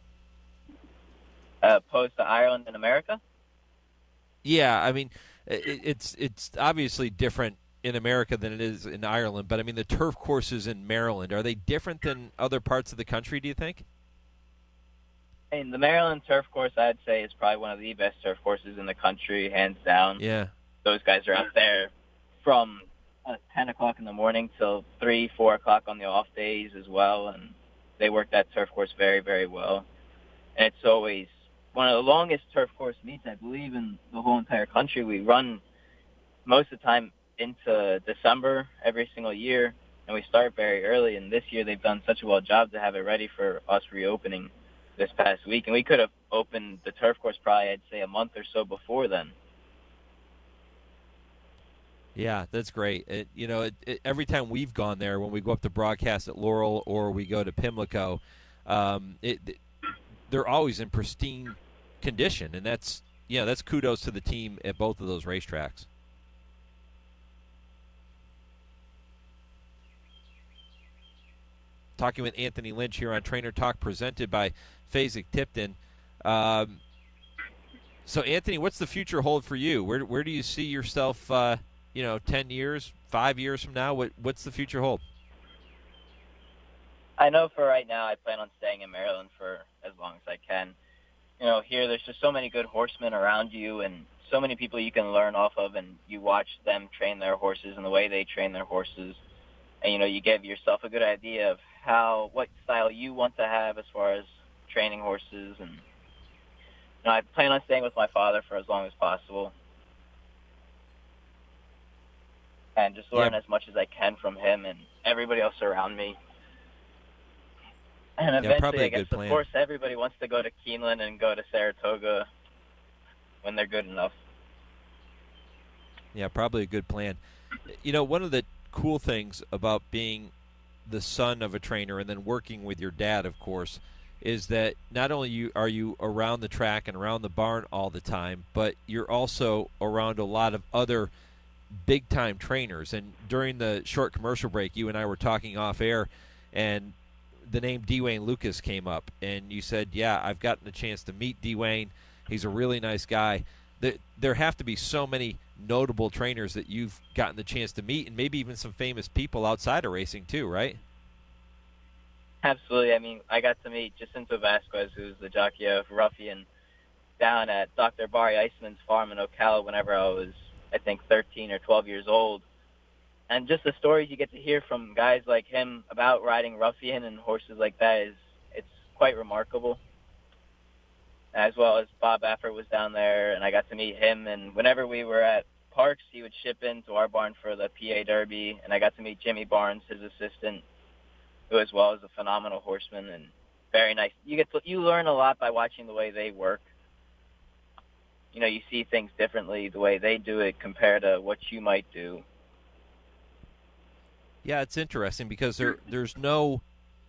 Uh, opposed to Ireland and America? Yeah, I mean, it, it's it's obviously different in America than it is in Ireland, but I mean the turf courses in Maryland, are they different than other parts of the country, do you think? And the Maryland turf course, I'd say, is probably one of the best turf courses in the country, hands down. Yeah. Those guys are out there from uh, ten o'clock in the morning till three, four o'clock on the off days as well, and they work that turf course very, very well. And it's always one of the longest turf course meets, I believe, in the whole entire country. We run most of the time into December every single year, and we start very early. And this year they've done such a well job to have it ready for us reopening this past week. And we could have opened the turf course probably, I'd say, a month or so before then. Yeah, that's great. It, you know, it, it, every time we've gone there, when we go up to broadcast at Laurel or we go to Pimlico, um, it, it, they're always in pristine condition, and that's yeah, that's kudos to the team at both of those racetracks. Talking with Anthony Lynch here on Trainer Talk, presented by Fasig-Tipton. Um, so, Anthony, what's the future hold for you? Where where do you see yourself? Uh, you know, ten years, five years from now. What what's the future hold? I know for right now, I plan on staying in Maryland for as long as I can. You know, here there's just so many good horsemen around you, and so many people you can learn off of, and you watch them train their horses and the way they train their horses. And, you know, you give yourself a good idea of how, what style you want to have as far as training horses, and you know, I plan on staying with my father for as long as possible, and just learn Yep. as much as I can from him and everybody else around me. And Yeah, eventually, probably a I guess, good plan. of course, everybody wants to go to Keeneland and go to Saratoga when they're good enough. Yeah, probably a good plan. You know, one of the cool things about being the son of a trainer and then working with your dad, of course, is that not only you are you around the track and around the barn all the time, but you're also around a lot of other big-time trainers. And during the short commercial break, you and I were talking off air, and the name Dwayne Lucas came up, and you said, yeah, I've gotten a chance to meet Dwayne. He's a really nice guy. There, there have to be so many notable trainers that you've gotten the chance to meet, and maybe even some famous people outside of racing too, right? Absolutely. I mean, I got to meet Jacinto Vasquez, who's the jockey of Ruffian, down at Doctor Barry Eisman's farm in Ocala whenever I was, I think, thirteen or twelve years old. And just the stories you get to hear from guys like him about riding Ruffian and horses like that is it's quite remarkable. As well as Bob Baffert was down there, and I got to meet him. And whenever we were at Parks, he would ship into our barn for the P A Derby, and I got to meet Jimmy Barnes, his assistant, who as well is a phenomenal horseman and very nice. You get to, you learn a lot by watching the way they work. You know, you see things differently the way they do it compared to what you might do. Yeah, it's interesting because there there's no,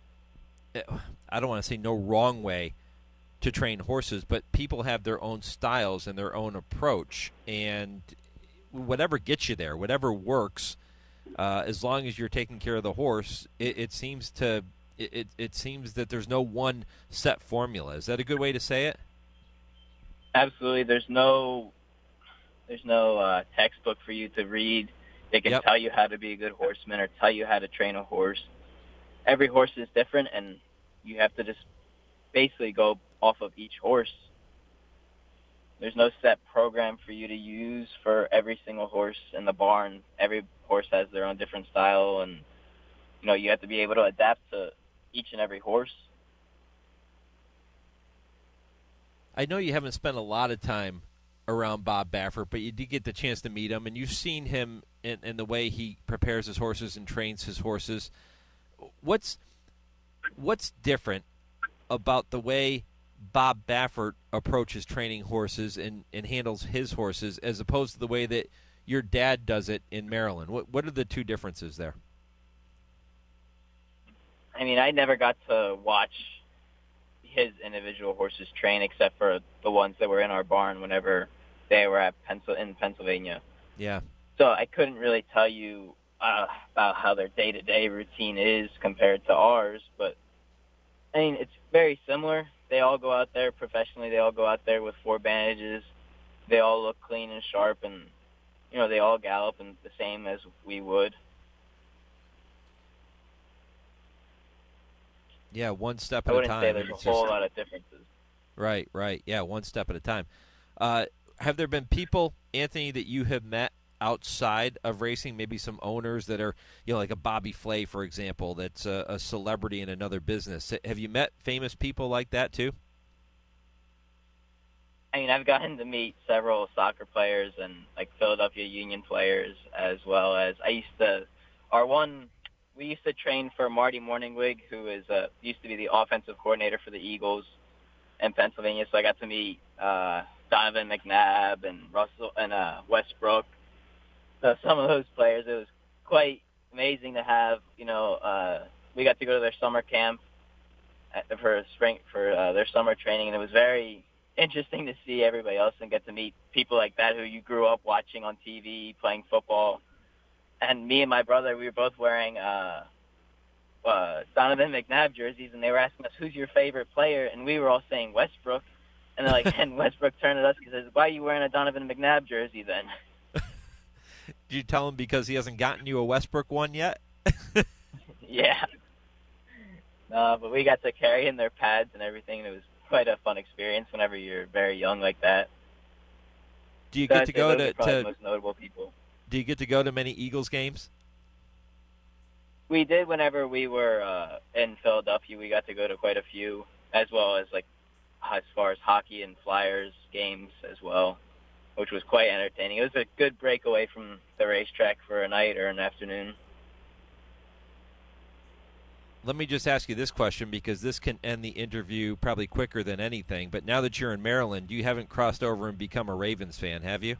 I don't want to say no wrong way to train horses, but people have their own styles and their own approach, and whatever gets you there, whatever works, uh, as long as you're taking care of the horse, it, it seems to it, it, it seems that there's no one set formula. Is that a good way to say it? Absolutely. There's no there's no uh, textbook for you to read. They can Yep. tell you how to be a good horseman or tell you how to train a horse. Every horse is different, and you have to just basically go off of each horse. There's no set program for you to use for every single horse in the barn. Every horse has their own different style, and you know you have to be able to adapt to each and every horse. I know you haven't spent a lot of time around Bob Baffert, but you did get the chance to meet him, and you've seen him in, in the way he prepares his horses and trains his horses. What's what's different about the way Bob Baffert approaches training horses and, and handles his horses as opposed to the way that your dad does it in Maryland? What what are the two differences there? I mean, I never got to watch his individual horses train except for the ones that were in our barn whenever they were at Pencil- in Pennsylvania. Yeah. So I couldn't really tell you uh, about how their day-to-day routine is compared to ours, but I mean, it's very similar. They all go out there professionally. They all go out there with four bandages. They all look clean and sharp, and, you know, they all gallop and the same as we would. Yeah, one step I at a wouldn't time. say there's a It's whole just- lot of differences. Right, right. Yeah, one step at a time. Uh, have there been people, Anthony, that you have met outside of racing, maybe some owners that are, you know, like a Bobby Flay, for example, that's a, a celebrity in another business? Have you met famous people like that too? I mean, I've gotten to meet several soccer players and, like, Philadelphia Union players, as well as I used to, our one, we used to train for Marty Morningwig, who is uh, used to be the offensive coordinator for the Eagles in Pennsylvania. So I got to meet uh, Donovan McNabb and Russell and uh, Westbrook. So some of those players, it was quite amazing to have. You know, uh, we got to go to their summer camp at, for spring for uh, their summer training, and it was very interesting to see everybody else and get to meet people like that who you grew up watching on T V, playing football. And me and my brother, we were both wearing uh, uh, Donovan McNabb jerseys, and they were asking us, who's your favorite player? And we were all saying Westbrook. And they're like, and Westbrook turned to us and says, why are you wearing a Donovan McNabb jersey then? Did you tell him because he hasn't gotten you a Westbrook one yet? Yeah. No, but we got to carry in their pads and everything, and it was quite a fun experience whenever you're very young like that. Do you So get I'd to say go those to, are probably to the most notable people. Do you get to go to many Eagles games? We did whenever we were uh, in Philadelphia. We got to go to quite a few. as well as like as far as hockey and Flyers games as well, which was quite entertaining. It was a good break away from the racetrack for a night or an afternoon. Let me just ask you this question, because this can end the interview probably quicker than anything. But now that you're in Maryland, you haven't crossed over and become a Ravens fan, have you?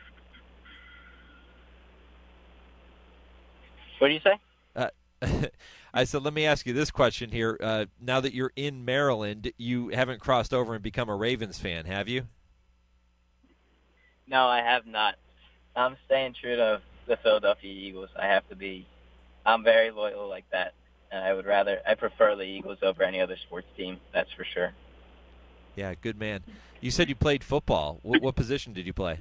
What do you say? Uh, I said, let me ask you this question here. Uh, now that you're in Maryland, you haven't crossed over and become a Ravens fan, have you? No, I have not. I'm staying true to the Philadelphia Eagles. I have to be. I'm very loyal like that. And I would rather, I prefer the Eagles over any other sports team, that's for sure. Yeah, good man. You said you played football. What, what position did you play?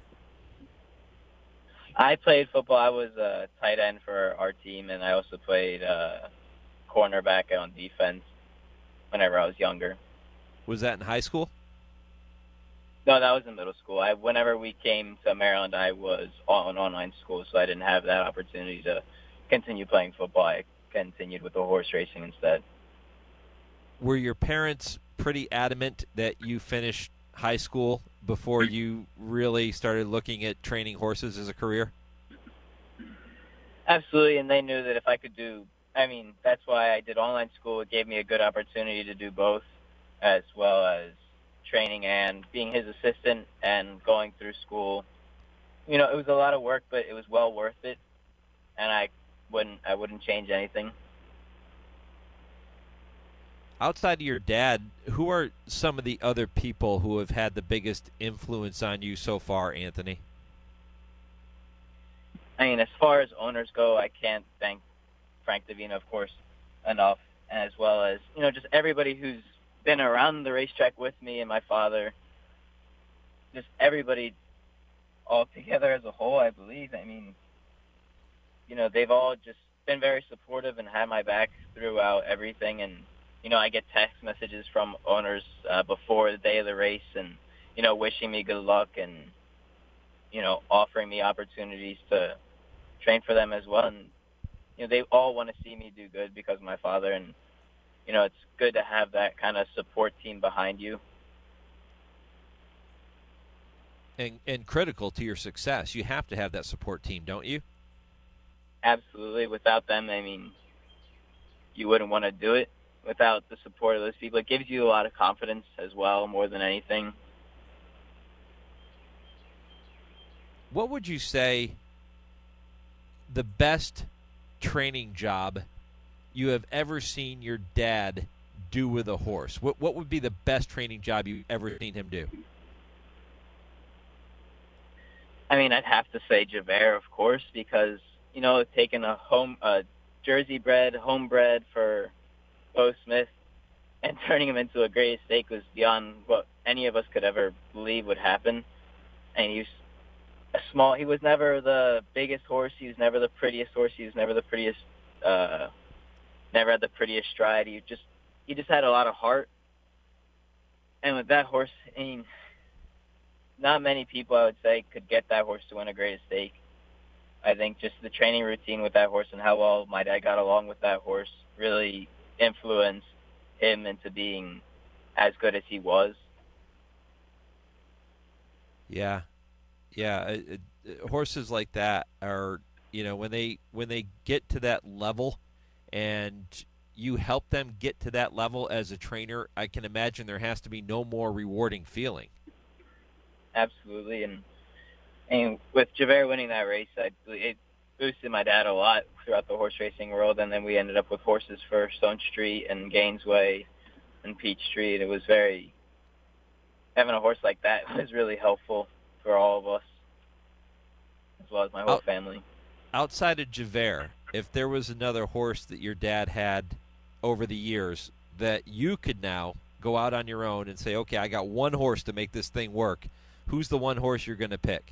I played football. I was a tight end for our team, and I also played uh, cornerback on defense whenever I was younger. Was that in high school? No, that was in middle school. I, whenever we came to Maryland, I was on online school, so I didn't have that opportunity to continue playing football. I continued with the horse racing instead. Were your parents pretty adamant that you finished high school before you really started looking at training horses as a career? Absolutely, and they knew that if I could do, I mean, that's why I did online school. It gave me a good opportunity to do both, as well as training and being his assistant and going through school. You know, it was a lot of work, but it was well worth it, and I wouldn't I wouldn't change anything. Outside of your dad, who are some of the other people who have had the biggest influence on you so far, Anthony? I mean, as far as owners go, I can't thank Frank Davina, of course, enough, as well as, you know, just everybody who's been around the racetrack with me and my father. Just everybody all together as a whole, I believe. I mean, you know, they've all just been very supportive and had my back throughout everything. And, you know, I get text messages from owners uh, before the day of the race and, you know, wishing me good luck and, you know, offering me opportunities to train for them as well. And, you know, they all want to see me do good because of my father. And, you know, it's good to have that kind of support team behind you. And, and critical to your success. You have to have that support team, don't you? Absolutely. Without them, I mean, you wouldn't want to do it without the support of those people. It gives you a lot of confidence as well, more than anything. What would you say the best training job you have ever seen your dad do with a horse? What what would be the best training job you've ever seen him do? I mean, I'd have to say Javert, of course, because, you know, taking a home, a Jersey-bred, homebred for Bo Smith and turning him into a great stake was beyond what any of us could ever believe would happen. And he was a small, he was never the biggest horse. He was never the prettiest horse. He was never the prettiest, uh, never had the prettiest stride. He just, he just had a lot of heart. And with that horse, I mean, not many people, I would say, could get that horse to win a great stake. I think just the training routine with that horse and how well my dad got along with that horse really influenced him into being as good as he was. Yeah, yeah. It, it, horses like that are, you know, when they when they get to that level, and you help them get to that level as a trainer, I can imagine there has to be no more rewarding feeling. Absolutely, and and with Javert winning that race, I, it boosted my dad a lot throughout the horse racing world, and then we ended up with horses for Stone Street and Gainesway and Peach Street. It was very, having a horse like that was really helpful for all of us, as well as my whole Out, family. Outside of Javert, if there was another horse that your dad had over the years that you could now go out on your own and say, okay, I got one horse to make this thing work, who's the one horse you're going to pick?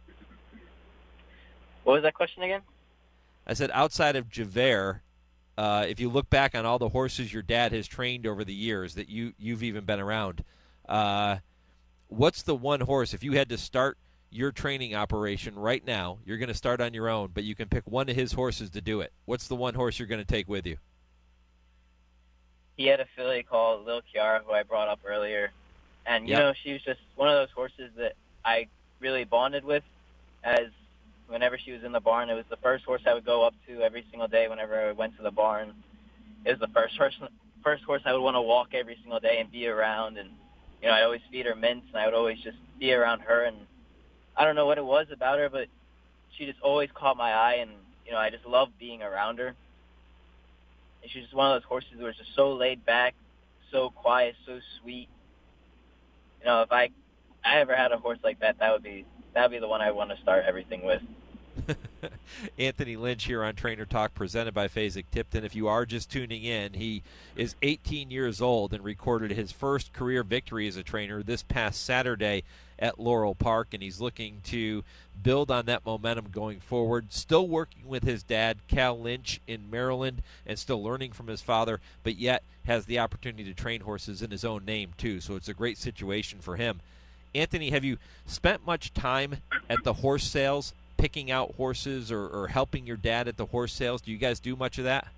What was that question again? I said outside of Javert, uh, if you look back on all the horses your dad has trained over the years that you, you've even been around, uh, what's the one horse, if you had to start your training operation right now, you're going to start on your own, but you can pick one of his horses to do it. What's the one horse you're going to take with you? he had a filly called Lil Kiara, who I brought up earlier. And, you Yep. know, she was just one of those horses that I really bonded with, as whenever she was in the barn. It was the first horse I would go up to every single day whenever I went to the barn. It was the first horse, first horse I would want to walk every single day and be around. And, you know, I'd always feed her mints, and I would always just be around her. And I don't know what it was about her, but she just always caught my eye, and, you know, I just loved being around her. And she was just one of those horses that was just so laid back, so quiet, so sweet. You know, if I, I ever had a horse like that, that would be that would be the one I want to start everything with. Anthony Lynch here on Trainer Talk, presented by Fasig-Tipton. If you are just tuning in, he is eighteen years old and recorded his first career victory as a trainer this past Saturday at Laurel Park, and he's looking to build on that momentum going forward. Still working with his dad, Cal Lynch, in Maryland, and still learning from his father, but yet has the opportunity to train horses in his own name too, so it's a great situation for him. Anthony, have you spent much time at the horse sales, picking out horses or, or helping your dad at the horse sales? Do you guys do much of that?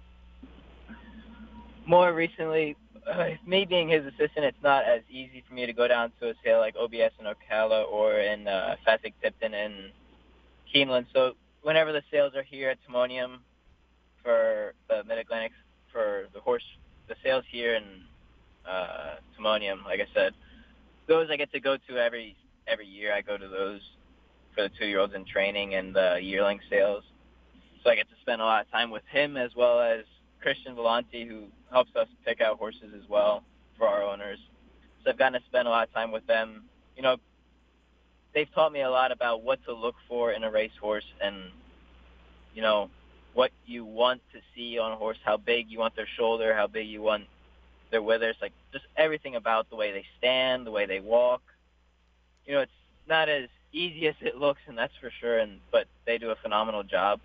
More recently, uh, me being his assistant, it's not as easy for me to go down to a sale like O B S in Ocala or in uh, Fasig-Tipton in Keeneland. So whenever the sales are here at Timonium for the Mid-Atlantic, for the horse, the sales here in uh, Timonium, like I said, those I get to go to every every year. I go to those for the two-year-olds in training and the yearling sales. So I get to spend a lot of time with him, as well as Christian Volante, who helps us pick out horses as well for our owners. So I've gotten to spend a lot of time with them. You know, they've taught me a lot about what to look for in a racehorse and, you know, what you want to see on a horse, how big you want their shoulder, how big you want their withers, like just everything about the way they stand, the way they walk. You know, it's not as easy as it looks, and that's for sure, and but they do a phenomenal job.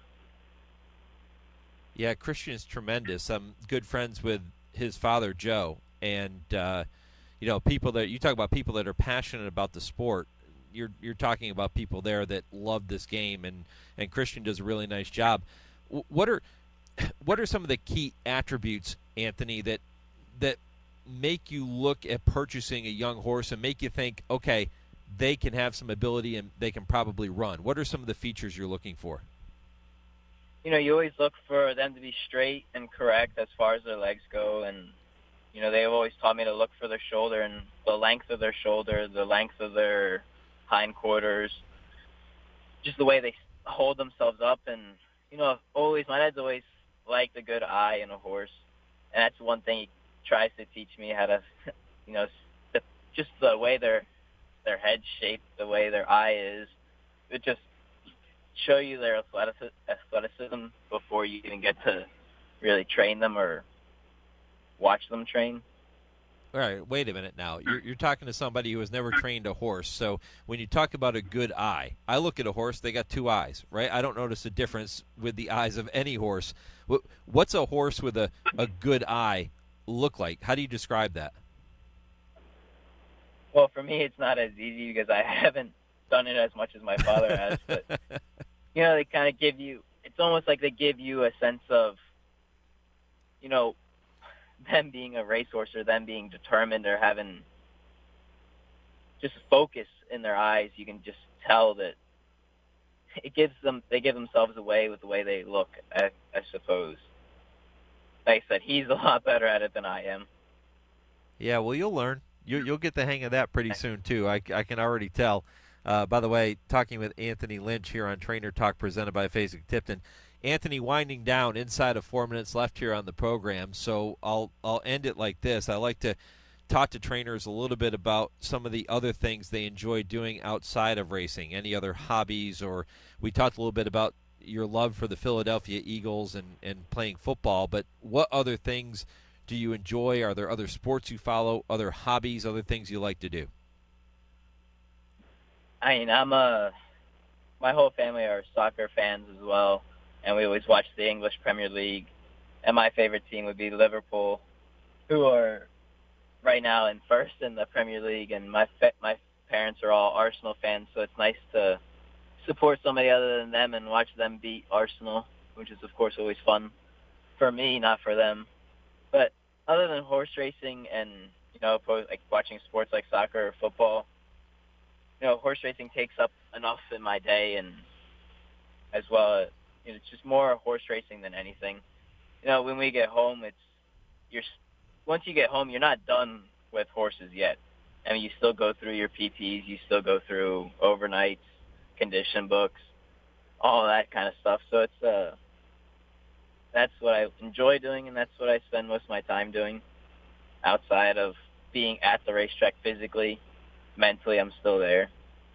Yeah, Christian is tremendous. I'm good friends with his father, Joe, and uh, you know, people that you talk about, people that are passionate about the sport. You're you're talking about people there that love this game, and, and Christian does a really nice job. W- what are what are some of the key attributes, Anthony, that that make you look at purchasing a young horse and make you think, okay, they can have some ability and they can probably run? What are some of the features you're looking for? You know, you always look for them to be straight and correct as far as their legs go. And, you know, they've always taught me to look for their shoulder and the length of their shoulder, the length of their hindquarters, just the way they hold themselves up. And, you know, always, my dad's always liked a good eye in a horse. And that's one thing he tries to teach me, how to, you know, the, just the way their their head's shaped, the way their eye is. It just show you their athletic, athleticism before you even get to really train them or watch them train. All right, wait a minute now. You're, you're talking to somebody who has never trained a horse. So when you talk about a good eye, I look at a horse, they got two eyes, right? I don't notice a difference with the eyes of any horse. What's a horse with a, a good eye look like? How do you describe that? Well, for me, it's not as easy because I haven't done it as much as my father has. But, you know, they kind of give you, it's almost like they give you a sense of, you know, them being a racehorse or them being determined or having just focus in their eyes. You can just tell that it gives them, they give themselves away with the way they look, I, I suppose. Like I said, he's a lot better at it than I am. Yeah, well, you'll learn. You, you'll get the hang of that pretty soon, too. I, I can already tell. Uh, by the way, talking with Anthony Lynch here on Trainer Talk, presented by Fasig-Tipton. Anthony, winding down inside of four minutes left here on the program, so I'll I'll end it like this. I like to talk to trainers a little bit about some of the other things they enjoy doing outside of racing, any other hobbies, or we talked a little bit about your love for the Philadelphia Eagles and, and playing football, but what other things do you enjoy? Are there other sports you follow, other hobbies, other things you like to do? I mean, I'm a, my whole family are soccer fans as well, and we always watch the English Premier League. And my favorite team would be Liverpool, who are right now in first in the Premier League. And my my parents are all Arsenal fans, so it's nice to support somebody other than them and watch them beat Arsenal, which is, of course, always fun for me, not for them. But other than horse racing and, you know, like watching sports like soccer or football, you know, horse racing takes up enough in my day, and as well, you know, it's just more horse racing than anything. You know, when we get home, it's you're once you get home, you're not done with horses yet. I mean, you still go through your P Ts, you still go through overnights, condition books, all that kind of stuff. So it's uh, that's what I enjoy doing, and that's what I spend most of my time doing. Outside of being at the racetrack physically, mentally, I'm still there.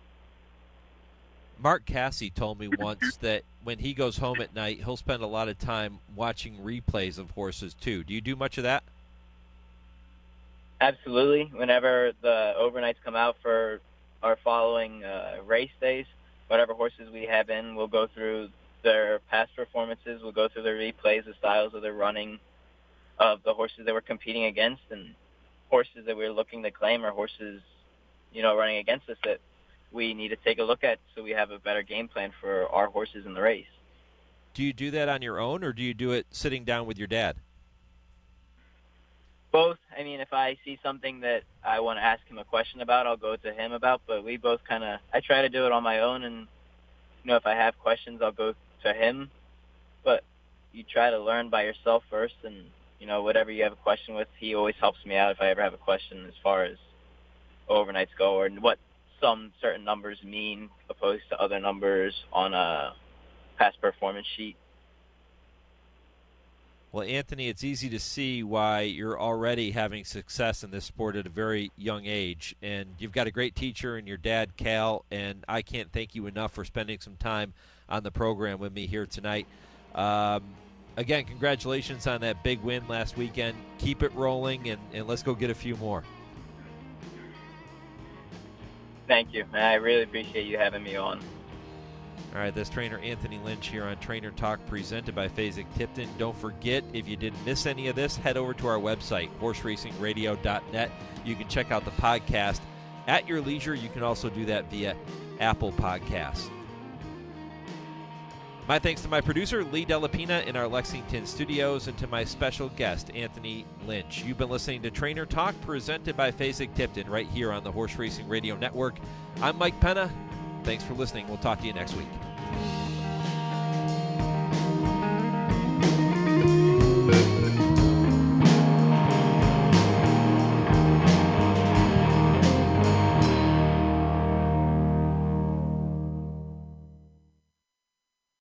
Mark Casse told me once that when he goes home at night, he'll spend a lot of time watching replays of horses too. Do you do much of that? Absolutely. Whenever the overnights come out for our following uh, race days, whatever horses we have in, we'll go through their past performances. We'll go through their replays, the styles of their running, of the horses that we're competing against, and horses that we're looking to claim, or horses, you know, running against us that we need to take a look at so we have a better game plan for our horses in the race. Do you do that on your own, or do you do it sitting down with your dad? Both. I mean, if I see something that I want to ask him a question about, I'll go to him about, but we both kind of, I try to do it on my own, and, you know, if I have questions, I'll go to him, but you try to learn by yourself first, and, you know, whatever you have a question with, he always helps me out if I ever have a question as far as overnights go, or what some certain numbers mean opposed to other numbers on a past performance sheet. Well, Anthony, it's easy to see why you're already having success in this sport at a very young age. And you've got a great teacher in your dad, Cal, and I can't thank you enough for spending some time on the program with me here tonight. Um, again, congratulations on that big win last weekend. Keep it rolling, and, and let's go get a few more. Thank you. I really appreciate you having me on. All right, that's trainer Anthony Lynch here on Trainer Talk, presented by Fasig-Tipton. Don't forget, if you didn't miss any of this, head over to our website, horse racing radio dot net. You can check out the podcast at your leisure. You can also do that via Apple Podcasts. My thanks to my producer, Lee Delapina, in our Lexington studios, and to my special guest, Anthony Lynch. You've been listening to Trainer Talk, presented by Fasig-Tipton, right here on the Horse Racing Radio Network. I'm Mike Penna. Thanks for listening. We'll talk to you next week.